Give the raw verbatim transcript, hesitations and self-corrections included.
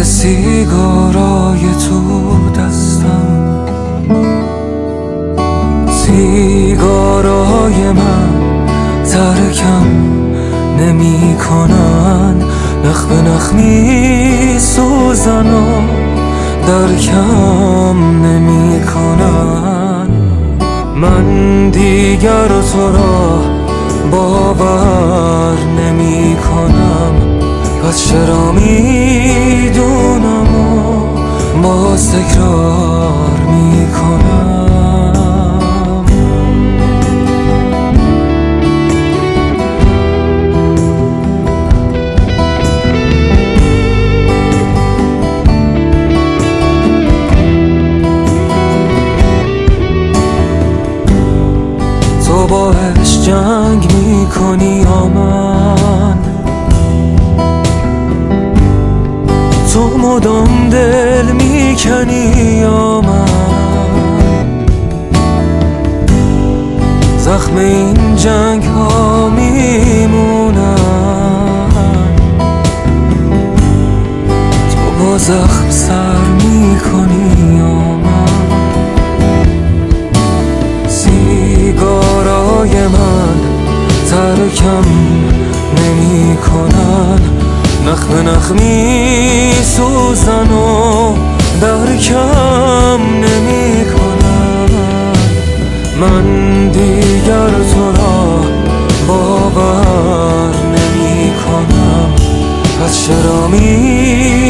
سیگارای تو دستم، سیگارای من ترکم نمی کنن، نخ به نخ می سوزن و درکم نمی کنن. من دیگر تو را باور نمی کنم، پس چرا می دونم و باز تکرار می کنم. تو با عشق جنگ می کنی یا من؟ تو مدام دل می کنی یا من؟ زخم این جنگ ها می مونن، تو با زخم سر می کنی یا من؟ سیگارای من ترکم نمی کنن، نخ به نخ می سوزن و درکم نمی کنن. من دیگر تو را باور نمی کنم، پس چرا می